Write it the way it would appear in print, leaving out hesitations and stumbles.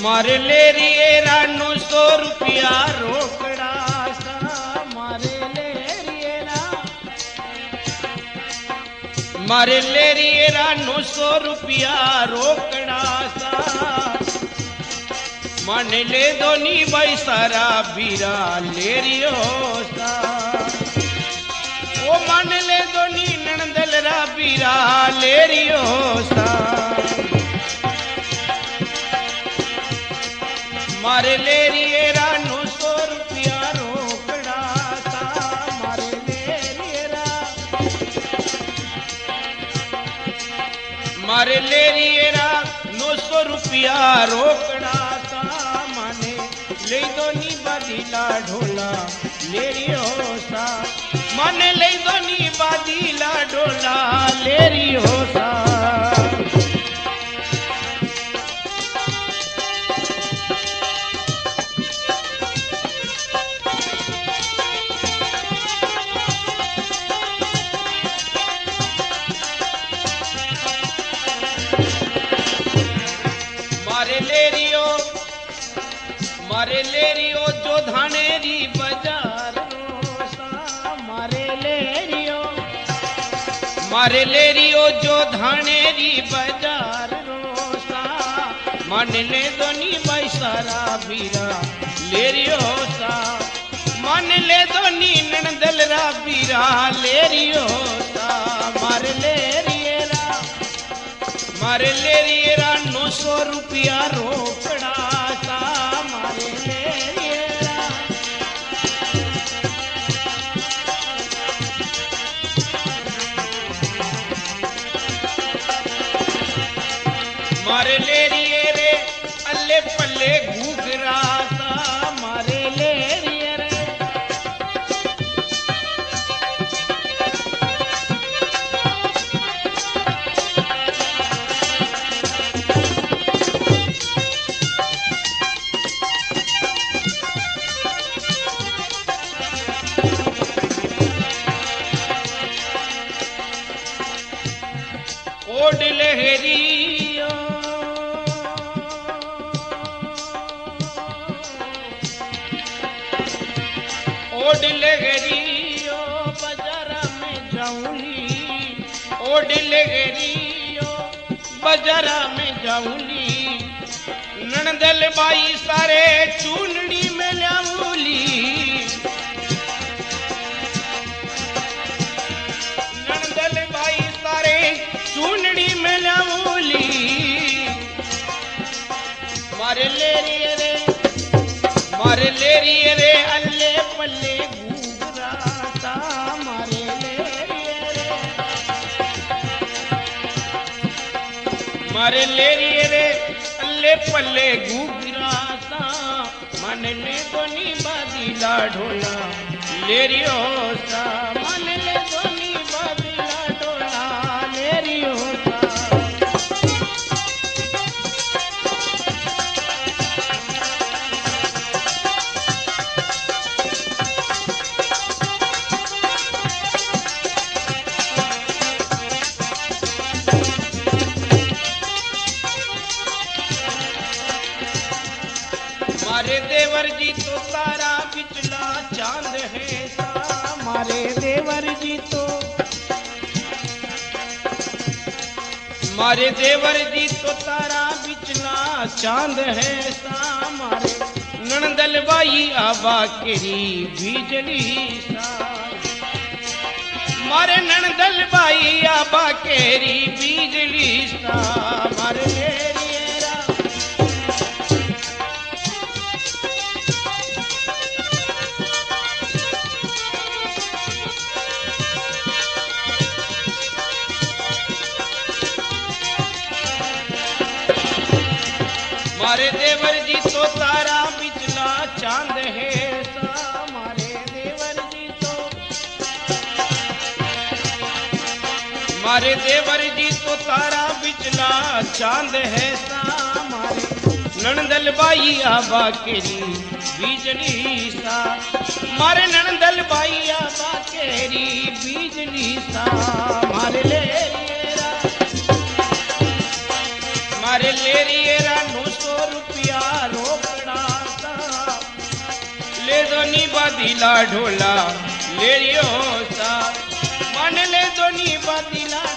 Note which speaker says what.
Speaker 1: मारे ले रिए रानू 100 रुपया रोकड़ा सा मारे ले रिए मारे ले रिए रानू 100 रुपया रोकड़ा सा मन ले दोनी भाई सारा बीरा ले रियो सा ओ मन ले दोनी नणंदल रा बीरा ले रियो सा मारे ले रिए रानू 100 रुपया रोकड़ा सा मारे ले रिए मारे ले रिए रानू 100 रुपया रोकड़ा सा माने ले दोनी बादीला ढोला ले रियो सा माने ले दोनी बादीला ढोला ले रियो सा मारे ले रियो जो धानेरी बाजार रोसा मारे ले रियो जो धानेरी बाजार रोसा मन ले दोनी भाई सारा बीरा ले रियो सा मन ले दोनी नणंदल रा बीरा ले रियो सा मारे ले रिए रा 900 रुपया रोकड़ा सा मारे ले रिए मारे ले रिए रे अल्ले पल्ले घूघरा सा मारे ले रिए रे ओड लहरियो ओड लहरियो बाजार में जाऊंगी ओड लहरियो बाजार में जाऊंगी नणंदल बाई सारे चूनड़ी में लाऊंगी नणंदल बाई सारे चूनड़ी में लाऊंगी मारे ले रिए रे अल्ले पल्ले घूघरा सा मारे ले रिए रे अल्ले पल्ले घूघरा सा मन ले दोनी बादीला ढोला ले रियो सा मन ले दोनी बादीला ढोला ले रियो सा मारे देवर जी तो तारा बिचला चांद है सा मारे देवर जी तो तारा बिचला चांद है सा मारे नणंदल बाई आबा केरी बिजली सा मारे नणंदल बाई आबा केरी बिजली सा मारे ले मारे देवर जी तो तारा बिचला चांद है सा मारे देवर जी तो तारा बिचला चांद है सा मारे नणंदल बाई आबा केरी बिजली सा मारे नणंदल बाई आबा केरी बिजली सा मारे ले रिए रा 900 रुपया दोनी बदिला ढोला ले रियो सा मन ले दोनी बदिला